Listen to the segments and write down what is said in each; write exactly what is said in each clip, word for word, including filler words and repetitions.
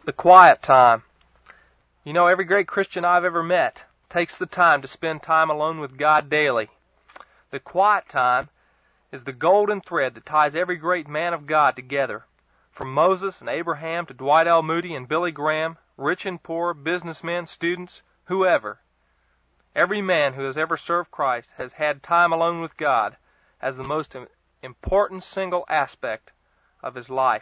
The quiet time. You know, every great Christian I've ever met takes the time to spend time alone with God daily. The quiet time is the golden thread that ties every great man of God together. From Moses and Abraham to Dwight L. Moody and Billy Graham, rich and poor, businessmen, students, whoever. Every man who has ever served Christ has had time alone with God as the most important single aspect of his life.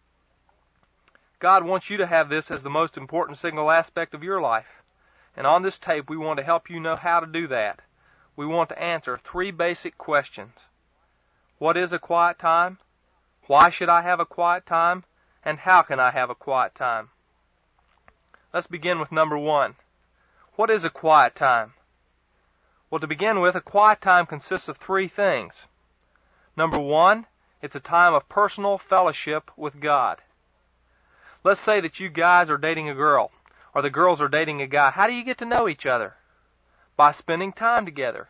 God wants you to have this as the most important single aspect of your life. And on this tape, we want to help you know how to do that. We want to answer three basic questions. What is a quiet time? Why should I have a quiet time? And how can I have a quiet time? Let's begin with number one. What is a quiet time? Well, to begin with, a quiet time consists of three things. Number one, it's a time of personal fellowship with God. Let's say that you guys are dating a girl, or the girls are dating a guy. How do you get to know each other? By spending time together.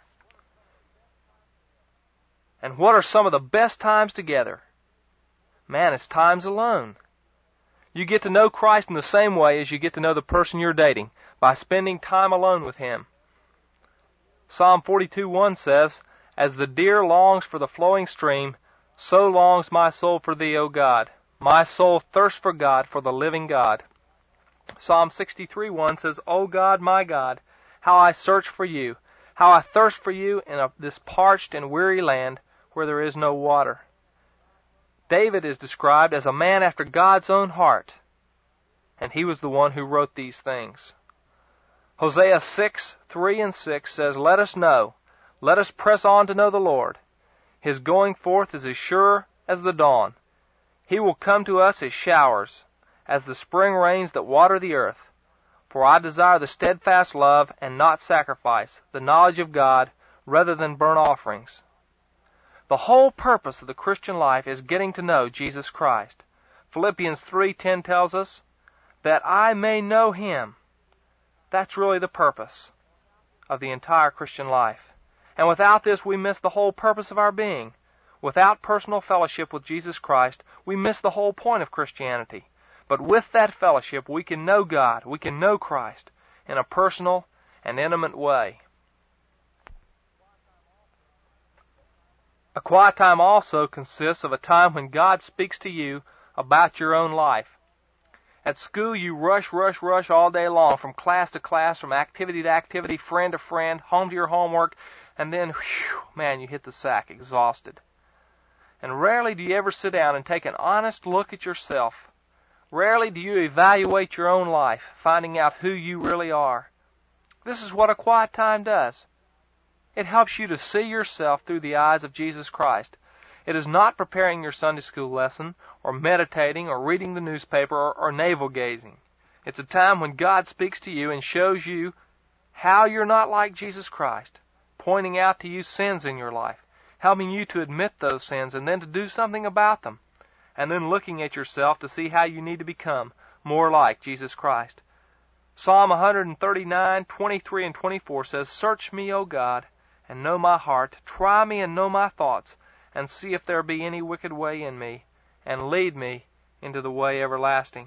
And what are some of the best times together? Man, it's times alone. You get to know Christ in the same way as you get to know the person you're dating, by spending time alone with Him. Psalm forty-two one says, "As the deer longs for the flowing stream, so longs my soul for Thee, O God. My soul thirsts for God, for the living God." Psalm sixty-three one says, "O God, my God, how I search for You, how I thirst for You in a, this parched and weary land where there is no water." David is described as a man after God's own heart, and he was the one who wrote these things. Hosea six three and six says, "Let us know, let us press on to know the Lord. His going forth is as sure as the dawn. He will come to us as showers, as the spring rains that water the earth. For I desire the steadfast love and not sacrifice, the knowledge of God rather than burnt offerings." The whole purpose of the Christian life is getting to know Jesus Christ. Philippians three ten tells us, "That I may know Him." That's really the purpose of the entire Christian life. And without this, we miss the whole purpose of our being. Without personal fellowship with Jesus Christ, we miss the whole point of Christianity. But with that fellowship, we can know God, we can know Christ in a personal and intimate way. A quiet time also consists of a time when God speaks to you about your own life. At school, you rush, rush, rush all day long, from class to class, from activity to activity, friend to friend, home to your homework, and then, whew, man, you hit the sack, exhausted. And rarely do you ever sit down and take an honest look at yourself. Rarely do you evaluate your own life, finding out who you really are. This is what a quiet time does. It helps you to see yourself through the eyes of Jesus Christ. It is not preparing your Sunday school lesson, or meditating, or reading the newspaper, or, or navel-gazing. It's a time when God speaks to you and shows you how you're not like Jesus Christ, pointing out to you sins in your life, helping you to admit those sins and then to do something about them, and then looking at yourself to see how you need to become more like Jesus Christ. Psalm one thirty-nine, twenty-three and twenty-four says, "Search me, O God, and know my heart. Try me and know my thoughts, and see if there be any wicked way in me, and lead me into the way everlasting."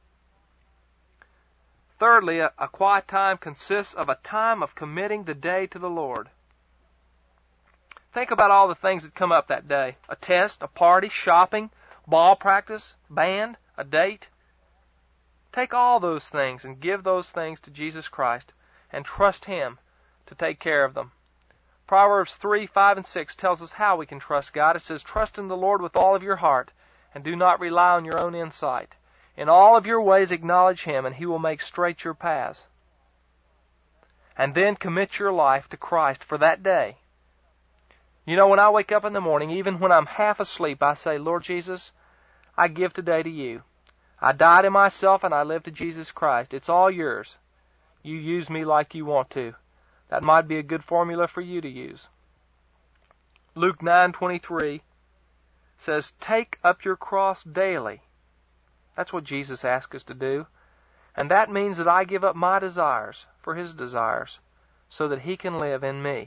Thirdly, a, a quiet time consists of a time of committing the day to the Lord. Think about all the things that come up that day. A test, a party, shopping, ball practice, band, a date. Take all those things and give those things to Jesus Christ and trust Him to take care of them. Proverbs three, five, and six tells us how we can trust God. It says, "Trust in the Lord with all of your heart, and do not rely on your own insight. In all of your ways acknowledge Him, and He will make straight your paths." And then commit your life to Christ for that day. You know, when I wake up in the morning, even when I'm half asleep, I say, "Lord Jesus, I give today to You. I die to myself and I live to Jesus Christ. It's all Yours. You use me like You want to." That might be a good formula for you to use. Luke nine twenty-three says, "Take up your cross daily." That's what Jesus asked us to do. And that means that I give up my desires for His desires so that He can live in me.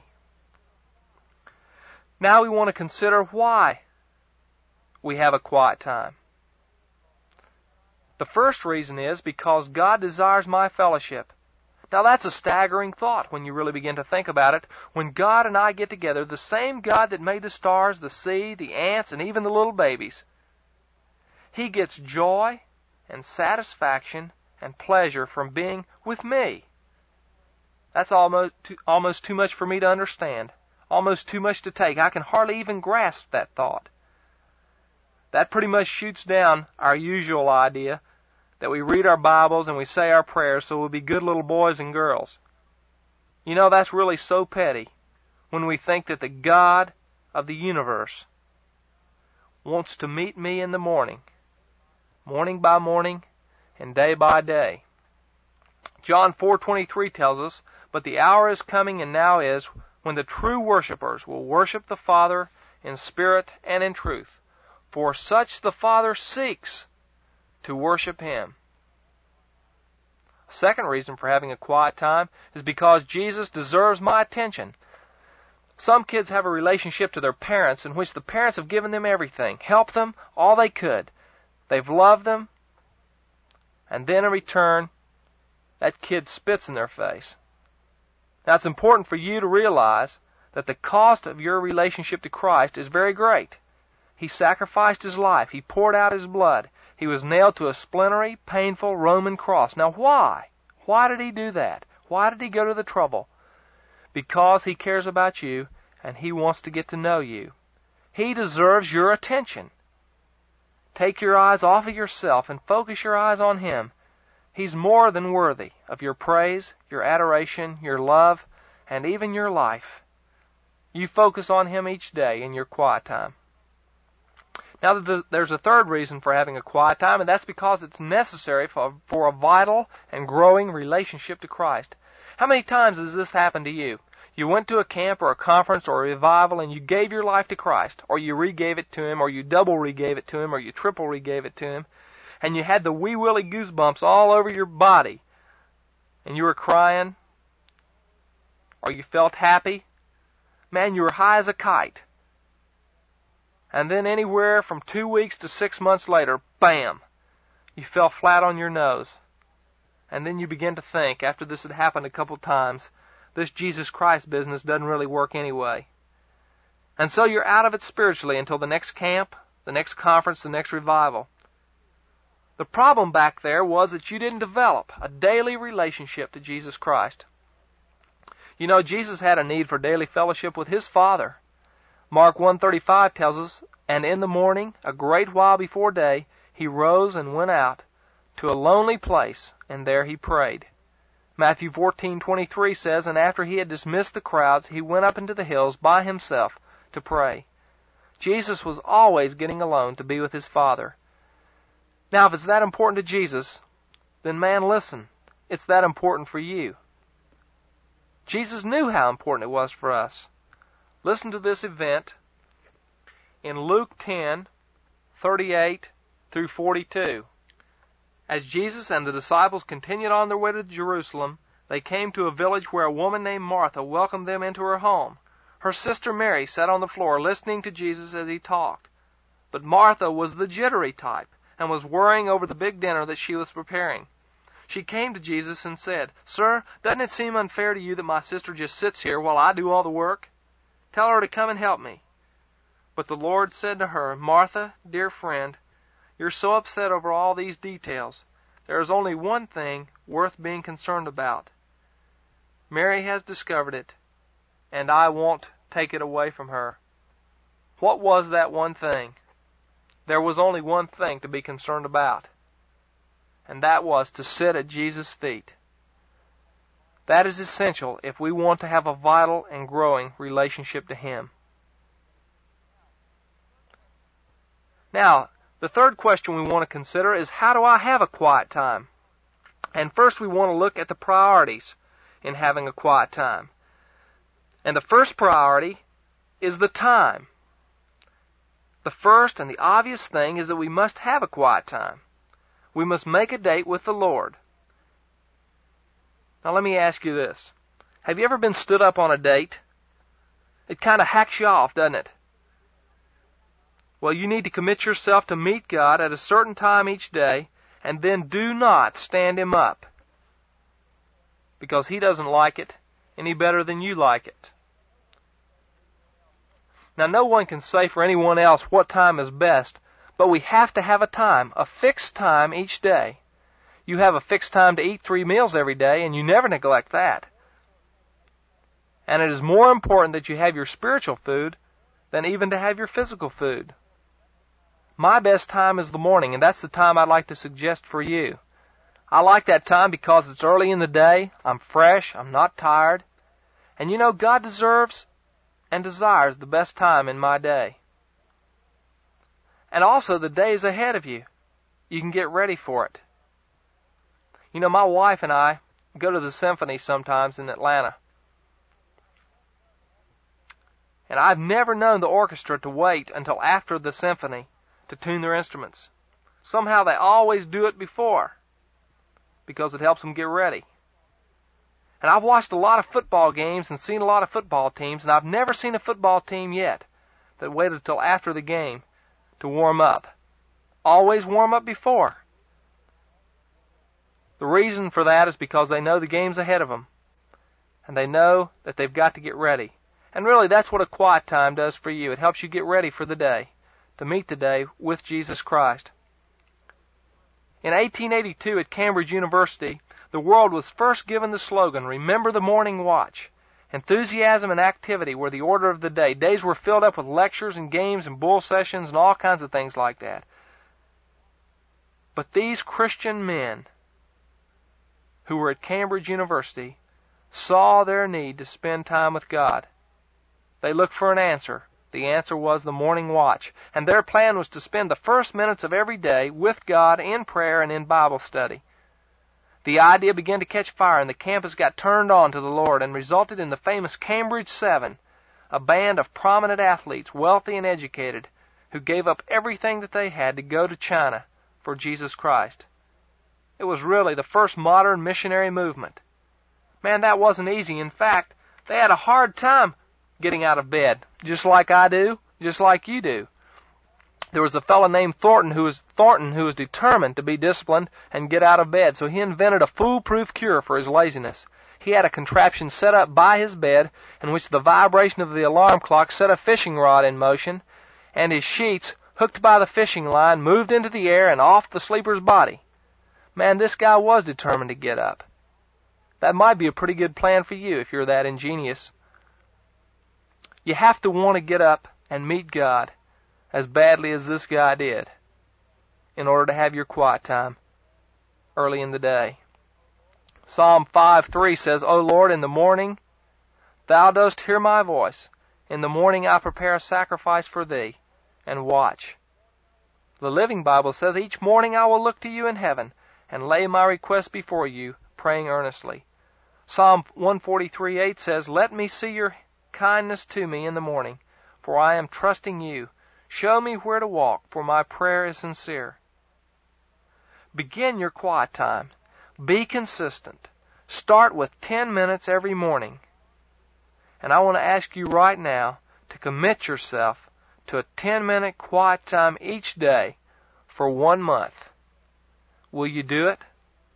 Now we want to consider why we have a quiet time. The first reason is because God desires my fellowship. Now that's a staggering thought when you really begin to think about it. When God and I get together, the same God that made the stars, the sea, the ants, and even the little babies, He gets joy and satisfaction and pleasure from being with me. That's almost too, almost too much for me to understand, almost too much to take. I can hardly even grasp that thought. That pretty much shoots down our usual idea that we read our Bibles and we say our prayers so we'll be good little boys and girls. You know, that's really so petty when we think that the God of the universe wants to meet me in the morning, morning by morning and day by day. John four twenty-three tells us, "But the hour is coming and now is when the true worshipers will worship the Father in spirit and in truth. For such the Father seeks to worship Him." A second reason for having a quiet time is because Jesus deserves my attention. Some kids have a relationship to their parents in which the parents have given them everything, helped them all they could. They've loved them, and then in return, that kid spits in their face. Now, it's important for you to realize that the cost of your relationship to Christ is very great. He sacrificed His life. He poured out His blood. He was nailed to a splintery, painful Roman cross. Now, why? Why did He do that? Why did He go to the trouble? Because He cares about you, and He wants to get to know you. He deserves your attention. Take your eyes off of yourself and focus your eyes on Him. He's more than worthy of your praise, your adoration, your love, and even your life. You focus on Him each day in your quiet time. Now, there's a third reason for having a quiet time, and that's because it's necessary for, for a vital and growing relationship to Christ. How many times has this happened to you? You went to a camp or a conference or a revival and you gave your life to Christ, or you regave it to Him, or you double regave it to Him, or you triple regave it to Him, and you had the wee willy goosebumps all over your body, and you were crying, or you felt happy. Man, you were high as a kite. And then anywhere from two weeks to six months later, bam, you fell flat on your nose. And then you begin to think, after this had happened a couple times, this Jesus Christ business doesn't really work anyway. And so you're out of it spiritually until the next camp, the next conference, the next revival. The problem back there was that you didn't develop a daily relationship to Jesus Christ. You know, Jesus had a need for daily fellowship with His Father. Mark one thirty-five tells us, "And in the morning, a great while before day, He rose and went out to a lonely place, and there He prayed." Matthew fourteen twenty-three says, "And after He had dismissed the crowds, He went up into the hills by Himself to pray." Jesus was always getting alone to be with His Father. Now, if it's that important to Jesus, then man, listen, it's that important for you. Jesus knew how important it was for us. Listen to this event in Luke ten thirty-eight through forty-two. As Jesus and the disciples continued on their way to Jerusalem, they came to a village where a woman named Martha welcomed them into her home. Her sister Mary sat on the floor listening to Jesus as He talked. But Martha was the jittery type and was worrying over the big dinner that she was preparing. She came to Jesus and said, "Sir, doesn't it seem unfair to you that my sister just sits here while I do all the work? Tell her to come and help me." But the Lord said to her, "Martha, dear friend, you're so upset over all these details. There is only one thing worth being concerned about. Mary has discovered it, and I won't take it away from her." What was that one thing? There was only one thing to be concerned about, and that was to sit at Jesus' feet. That is essential if we want to have a vital and growing relationship to Him. Now, the third question we want to consider is, how do I have a quiet time? And first we want to look at the priorities in having a quiet time. And the first priority is the time. The first and the obvious thing is that we must have a quiet time. We must make a date with the Lord. Now let me ask you this. Have you ever been stood up on a date? It kind of hacks you off, doesn't it? Well, you need to commit yourself to meet God at a certain time each day and then do not stand him up, because he doesn't like it any better than you like it. Now, no one can say for anyone else what time is best, but we have to have a time, a fixed time each day. You have a fixed time to eat three meals every day, and you never neglect that. And it is more important that you have your spiritual food than even to have your physical food. My best time is the morning, and that's the time I'd like to suggest for you. I like that time because it's early in the day, I'm fresh, I'm not tired, and you know, God deserves and desires the best time in my day. And also the days ahead of you. You can get ready for it. You know, my wife and I go to the symphony sometimes in Atlanta. And I've never known the orchestra to wait until after the symphony to tune their instruments. Somehow they always do it before, because it helps them get ready. And I've watched a lot of football games and seen a lot of football teams, and I've never seen a football team yet that waited until after the game to warm up. Always warm up before. The reason for that is because they know the game's ahead of them, and they know that they've got to get ready. And really, that's what a quiet time does for you. It helps you get ready for the day, to meet the day with Jesus Christ. In eighteen eighty-two at Cambridge University, the world was first given the slogan, "Remember the Morning Watch." Enthusiasm and activity were the order of the day. Days were filled up with lectures and games and bull sessions and all kinds of things like that. But these Christian men who were at Cambridge University saw their need to spend time with God. They looked for an answer. The answer was the morning watch. And their plan was to spend the first minutes of every day with God in prayer and in Bible study. The idea began to catch fire, and the campus got turned on to the Lord and resulted in the famous Cambridge Seven, a band of prominent athletes, wealthy and educated, who gave up everything that they had to go to China for Jesus Christ. It was really the first modern missionary movement. Man, that wasn't easy. In fact, they had a hard time getting out of bed, just like I do, just like you do. There was a fellow named Thornton who was Thornton who was determined to be disciplined and get out of bed, so he invented a foolproof cure for his laziness. He had a contraption set up by his bed in which the vibration of the alarm clock set a fishing rod in motion, and his sheets, hooked by the fishing line, moved into the air and off the sleeper's body. Man, this guy was determined to get up. That might be a pretty good plan for you if you're that ingenious. You have to want to get up and meet God as badly as this guy did in order to have your quiet time early in the day. Psalm five three says, "O Lord, in the morning thou dost hear my voice. In the morning I prepare a sacrifice for thee and watch." The Living Bible says, "Each morning I will look to you in heaven and lay my request before you, praying earnestly." Psalm one forty-three eight says, "Let me see your kindness to me in the morning, for I am trusting you. Show me where to walk, for my prayer is sincere." Begin your quiet time. Be consistent. Start with ten minutes every morning. And I want to ask you right now to commit yourself to a ten-minute quiet time each day for one month. Will you do it?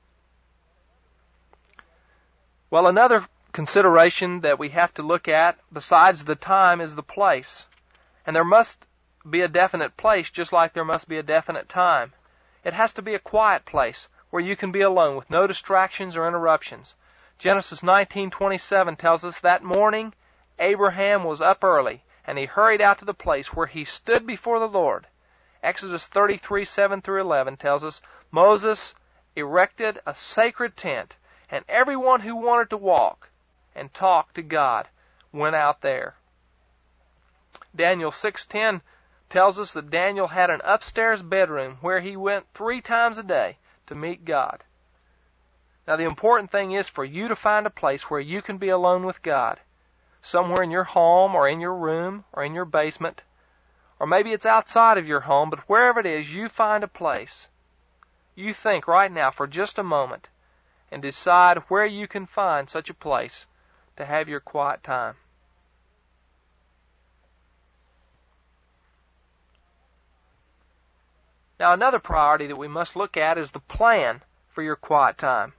Well, another consideration that we have to look at besides the time is the place. And there must be a definite place just like there must be a definite time. It has to be a quiet place where you can be alone with no distractions or interruptions. Genesis nineteen twenty-seven tells us that morning Abraham was up early and he hurried out to the place where he stood before the Lord. Exodus thirty-three seven through eleven tells us Moses erected a sacred tent, and everyone who wanted to walk and talk to God went out there. Daniel six ten tells us that Daniel had an upstairs bedroom where he went three times a day to meet God. Now the important thing is for you to find a place where you can be alone with God. Somewhere in your home or in your room or in your basement. Or maybe it's outside of your home, but wherever it is, you find a place. You think right now for just a moment and decide where you can find such a place to have your quiet time. Now, another priority that we must look at is the plan for your quiet time.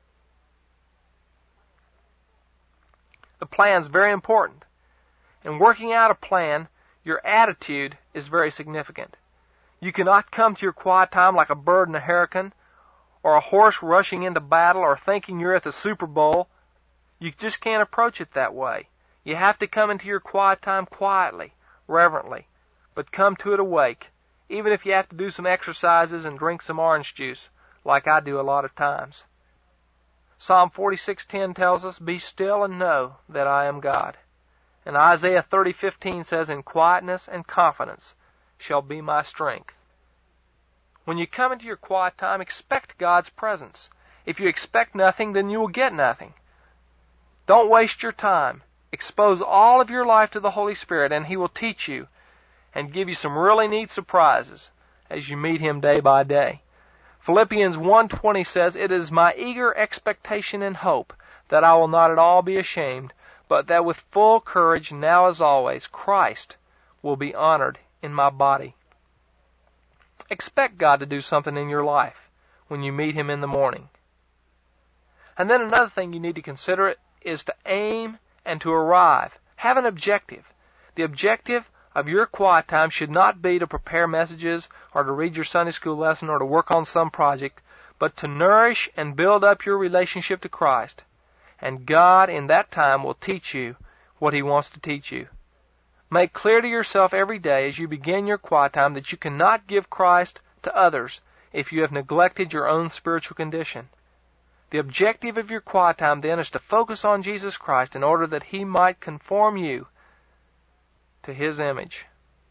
The plan is very important. In working out a plan, your attitude is very significant. You cannot come to your quiet time like a bird in a hurricane, or a horse rushing into battle, or thinking you're at the Super Bowl. You just can't approach it that way. You have to come into your quiet time quietly, reverently, but come to it awake, even if you have to do some exercises and drink some orange juice, like I do a lot of times. Psalm forty-six ten tells us, "Be still and know that I am God." And Isaiah thirty fifteen says, "In quietness and confidence shall be my strength." When you come into your quiet time, expect God's presence. If you expect nothing, then you will get nothing. Don't waste your time. Expose all of your life to the Holy Spirit, and He will teach you and give you some really neat surprises as you meet Him day by day. Philippians one twenty says, "It is my eager expectation and hope that I will not at all be ashamed, but that with full courage, now as always, Christ will be honored in my body." Expect God to do something in your life when you meet Him in the morning. And then another thing you need to consider is to aim and to arrive. Have an objective. The objective of your quiet time should not be to prepare messages or to read your Sunday school lesson or to work on some project, but to nourish and build up your relationship to Christ. And God in that time will teach you what He wants to teach you. Make clear to yourself every day as you begin your quiet time that you cannot give Christ to others if you have neglected your own spiritual condition. The objective of your quiet time then is to focus on Jesus Christ in order that He might conform you to His image.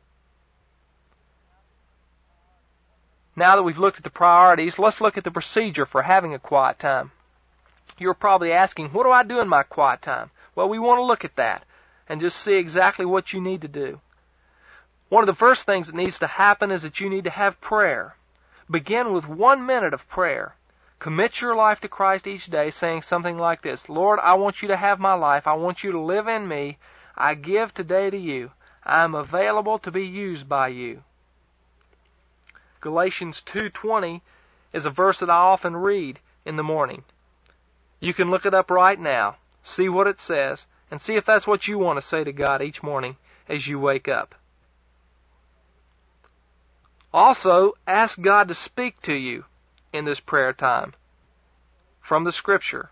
Now that we've looked at the priorities, let's look at the procedure for having a quiet time. You're probably asking, what do I do in my quiet time? Well, we want to look at that and just see exactly what you need to do. One of the first things that needs to happen is that you need to have prayer. Begin with one minute of prayer. Commit your life to Christ each day, saying something like this: "Lord, I want you to have my life. I want you to live in me. I give today to you. I am available to be used by you." Galatians two twenty is a verse that I often read in the morning. You can look it up right now, see what it says, and see if that's what you want to say to God each morning as you wake up. Also, ask God to speak to you in this prayer time from the Scripture.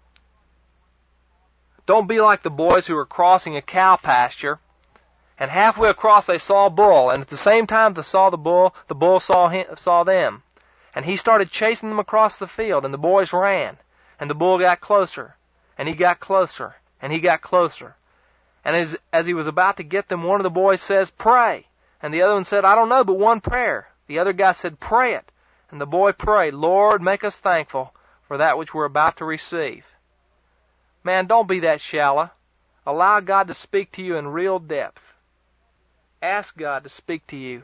Don't be like the boys who were crossing a cow pasture, and halfway across they saw a bull, and at the same time they saw the bull, the bull saw him, saw them. And he started chasing them across the field, and the boys ran, and the bull got closer, and he got closer, and he got closer. And as, as he was about to get them, one of the boys says, "Pray." And the other one said, "I don't know but one prayer." The other guy said, "Pray it." And the boy prayed, "Lord, make us thankful for that which we're about to receive." Man, don't be that shallow. Allow God to speak to you in real depth. Ask God to speak to you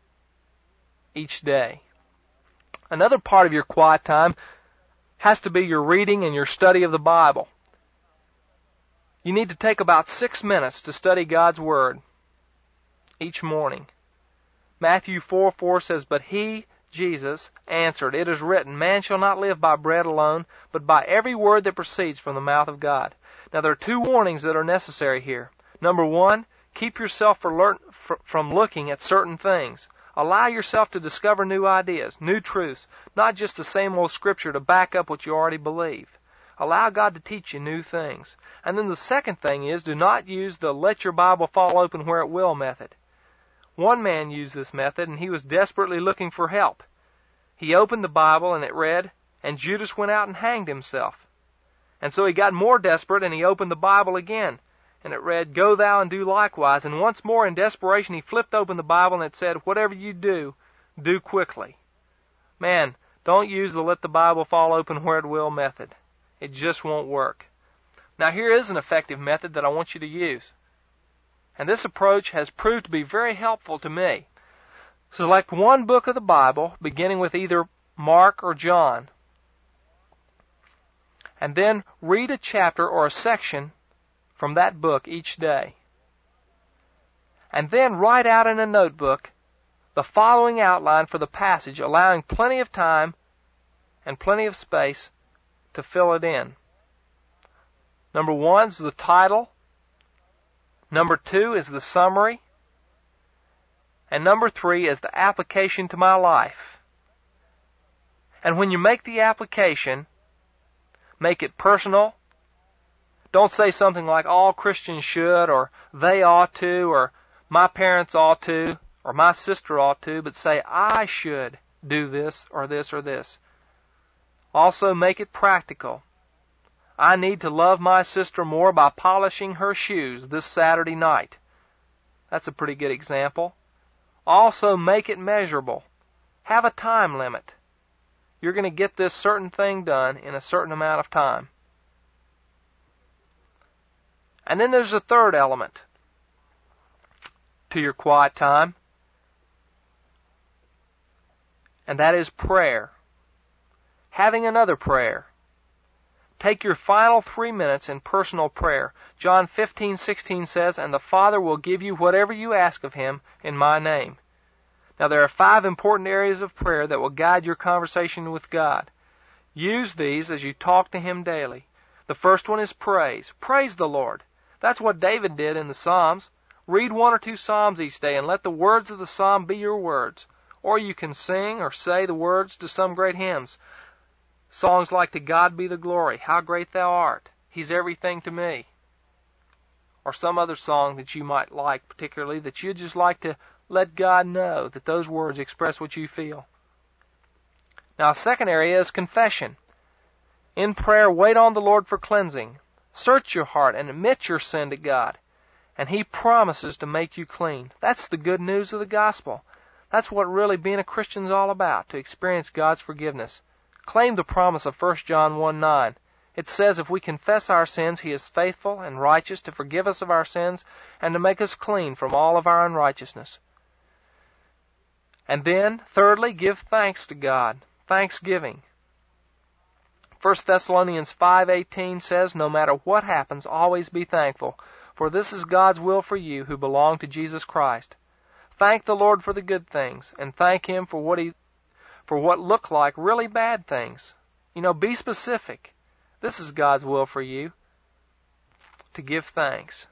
each day. Another part of your quiet time has to be your reading and your study of the Bible. You need to take about six minutes to study God's Word each morning. Matthew four four says, "But He, Jesus, answered, it is written, man shall not live by bread alone, but by every word that proceeds from the mouth of God." Now there are two warnings that are necessary here. Number one, keep yourself from looking at certain things. Allow yourself to discover new ideas, new truths, not just the same old Scripture to back up what you already believe. Allow God to teach you new things. And then the second thing is, do not use the let your Bible fall open where it will method. One man used this method, and he was desperately looking for help. He opened the Bible, and it read, "And Judas went out and hanged himself." And so he got more desperate, and he opened the Bible again, and it read, "Go thou and do likewise." And once more in desperation, he flipped open the Bible, and it said, "Whatever you do, do quickly." Man, don't use the let the Bible fall open where it will method. It just won't work. Now here is an effective method that I want you to use. And this approach has proved to be very helpful to me. Select one book of the Bible, beginning with either Mark or John, and then read a chapter or a section from that book each day. And then write out in a notebook the following outline for the passage, allowing plenty of time and plenty of space to fill it in. Number one is the title. Number two is the summary. And number three is the application to my life. And when you make the application, make it personal. Don't say something like all Christians should, or they ought to, or my parents ought to, or my sister ought to, but say I should do this or this or this. Also make it practical. I need to love my sister more by polishing her shoes this Saturday night. That's a pretty good example. Also make it measurable. Have a time limit. You're going to get this certain thing done in a certain amount of time. And then there's a third element to your quiet time, and that is prayer. Having another prayer. Take your final three minutes in personal prayer. John fifteen sixteen says, "And the Father will give you whatever you ask of Him in my name." Now there are five important areas of prayer that will guide your conversation with God. Use these as you talk to Him daily. The first one is praise. Praise the Lord. That's what David did in the Psalms. Read one or two Psalms each day and let the words of the Psalm be your words. Or you can sing or say the words to some great hymns. Songs like "To God Be the Glory," "How Great Thou Art," "He's Everything to Me." Or some other song that you might like particularly, that you'd just like to let God know that those words express what you feel. Now, a second area is confession. In prayer, wait on the Lord for cleansing. Search your heart and admit your sin to God, and He promises to make you clean. That's the good news of the gospel. That's what really being a Christian is all about, to experience God's forgiveness. Claim the promise of First John one nine. It says, if we confess our sins, He is faithful and righteous to forgive us of our sins and to make us clean from all of our unrighteousness. And then, thirdly, give thanks to God. Thanksgiving. First Thessalonians five eighteen says, "No matter what happens, always be thankful, for this is God's will for you who belong to Jesus Christ." Thank the Lord for the good things, and thank Him for what He for what look like really bad things. You know, be specific. This is God's will for you, to give thanks.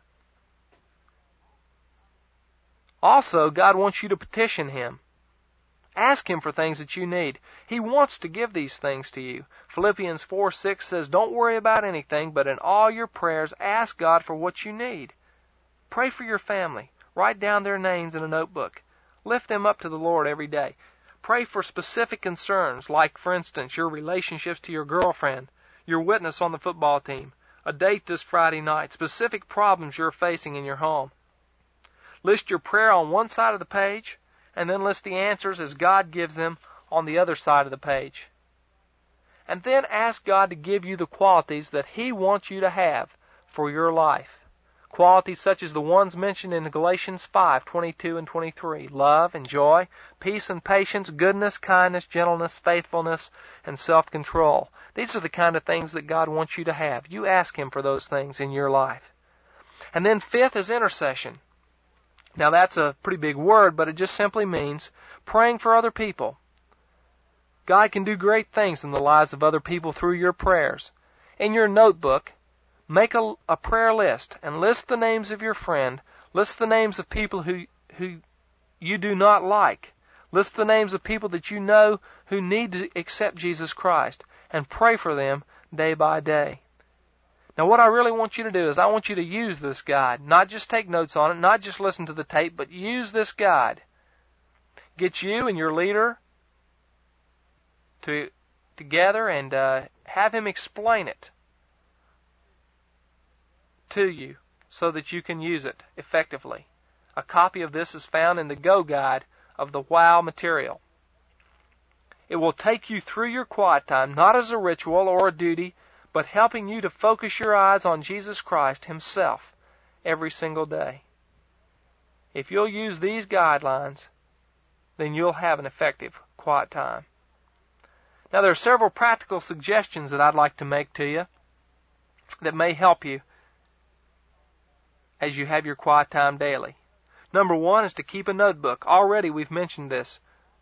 Also, God wants you to petition Him. Ask Him for things that you need. He wants to give these things to you. Philippians four six says, "Don't worry about anything, but in all your prayers ask God for what you need." Pray for your family. Write down their names in a notebook. Lift them up to the Lord every day. Pray for specific concerns, like, for instance, your relationships to your girlfriend, your witness on the football team, a date this Friday night, specific problems you're facing in your home. List your prayer on one side of the page, and then list the answers as God gives them on the other side of the page. And then ask God to give you the qualities that He wants you to have for your life. Qualities such as the ones mentioned in Galatians five twenty-two and twenty-three. Love and joy, peace and patience, goodness, kindness, gentleness, faithfulness, and self-control. These are the kind of things that God wants you to have. You ask Him for those things in your life. And then fifth is intercession. Now that's a pretty big word, but it just simply means praying for other people. God can do great things in the lives of other people through your prayers. In your notebook, make a, a prayer list and list the names of your friend. List the names of people who, who you do not like. List the names of people that you know who need to accept Jesus Christ, and pray for them day by day. Now what I really want you to do is I want you to use this guide. Not just take notes on it, not just listen to the tape, but use this guide. Get you and your leader to together and uh, have him explain it to you so that you can use it effectively. A copy of this is found in the Go Guide of the WOW material. It will take you through your quiet time, not as a ritual or a duty, but helping you to focus your eyes on Jesus Christ Himself every single day. If you'll use these guidelines, then you'll have an effective quiet time. Now there are several practical suggestions that I'd like to make to you that may help you as you have your quiet time daily. Number one is to keep a notebook. Already we've mentioned this.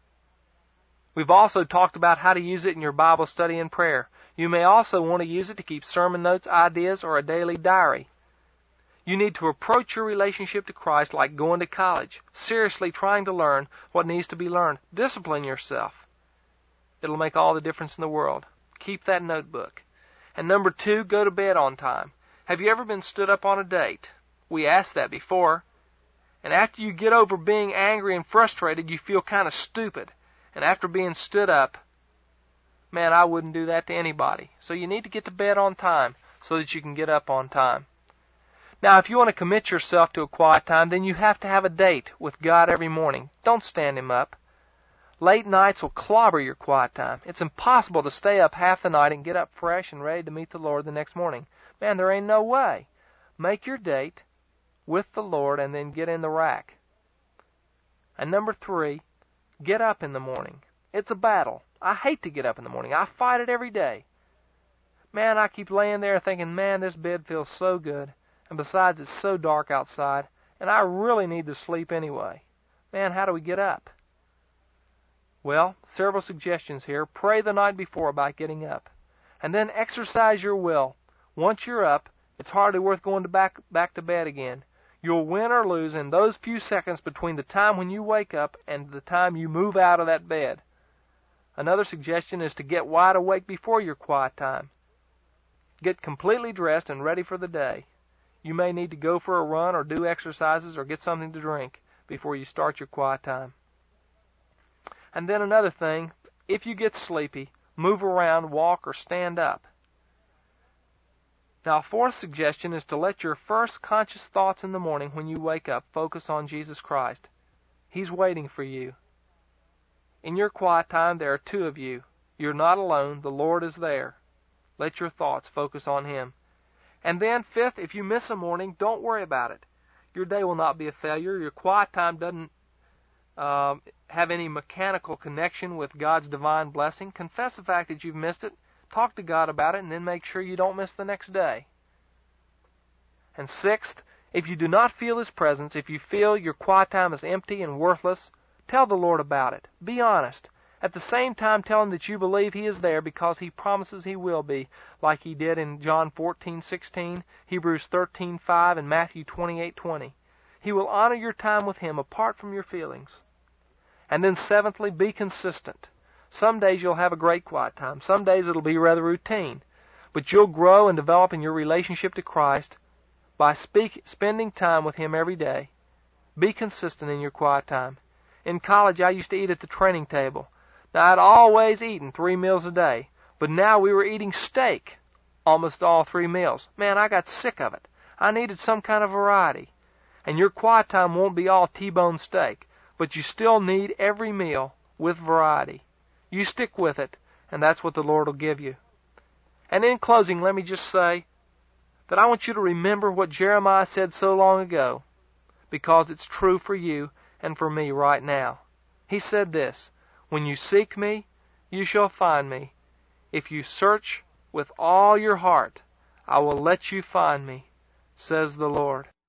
We've also talked about how to use it in your Bible study and prayer. You may also want to use it to keep sermon notes, ideas, or a daily diary. You need to approach your relationship to Christ like going to college, seriously trying to learn what needs to be learned. Discipline yourself. It'll make all the difference in the world. Keep that notebook. And number two, go to bed on time. Have you ever been stood up on a date? We asked that before. And after you get over being angry and frustrated, you feel kind of stupid. And after being stood up, man, I wouldn't do that to anybody. So you need to get to bed on time so that you can get up on time. Now, if you want to commit yourself to a quiet time, then you have to have a date with God every morning. Don't stand Him up. Late nights will clobber your quiet time. It's impossible to stay up half the night and get up fresh and ready to meet the Lord the next morning. Man, there ain't no way. Make your date with the Lord and then get in the rack. And number three, get up in the morning. It's a battle. I hate to get up in the morning. I fight it every day. Man, I keep laying there thinking, man, this bed feels so good. And besides, it's so dark outside, and I really need to sleep anyway. Man, how do we get up? Well, several suggestions here. Pray the night before about getting up. And then exercise your will. Once you're up, it's hardly worth going to back, back to bed again. You'll win or lose in those few seconds between the time when you wake up and the time you move out of that bed. Another suggestion is to get wide awake before your quiet time. Get completely dressed and ready for the day. You may need to go for a run or do exercises or get something to drink before you start your quiet time. And then another thing, if you get sleepy, move around, walk, or stand up. Now, a fourth suggestion is to let your first conscious thoughts in the morning when you wake up focus on Jesus Christ. He's waiting for you. In your quiet time, there are two of you. You're not alone. The Lord is there. Let your thoughts focus on Him. And then, fifth, if you miss a morning, don't worry about it. Your day will not be a failure. Your quiet time doesn't um, have any mechanical connection with God's divine blessing. Confess the fact that you've missed it. Talk to God about it, and then make sure you don't miss the next day. And sixth, if you do not feel His presence, if you feel your quiet time is empty and worthless, tell the Lord about it. Be honest. At the same time, tell Him that you believe He is there because He promises He will be, like He did in John fourteen sixteen, Hebrews thirteen five, and Matthew twenty-eight twenty. He will honor your time with Him apart from your feelings. And then seventhly, be consistent. Some days you'll have a great quiet time. Some days it'll be rather routine. But you'll grow and develop in your relationship to Christ by speak, spending time with Him every day. Be consistent in your quiet time. In college, I used to eat at the training table. Now, I'd always eaten three meals a day, but now we were eating steak almost all three meals. Man, I got sick of it. I needed some kind of variety. And your quiet time won't be all T-bone steak, but you still need every meal with variety. You stick with it, and that's what the Lord will give you. And in closing, let me just say that I want you to remember what Jeremiah said so long ago, because it's true for you and for me right now. He said this, "When you seek me, you shall find me. If you search with all your heart, I will let you find me, says the Lord."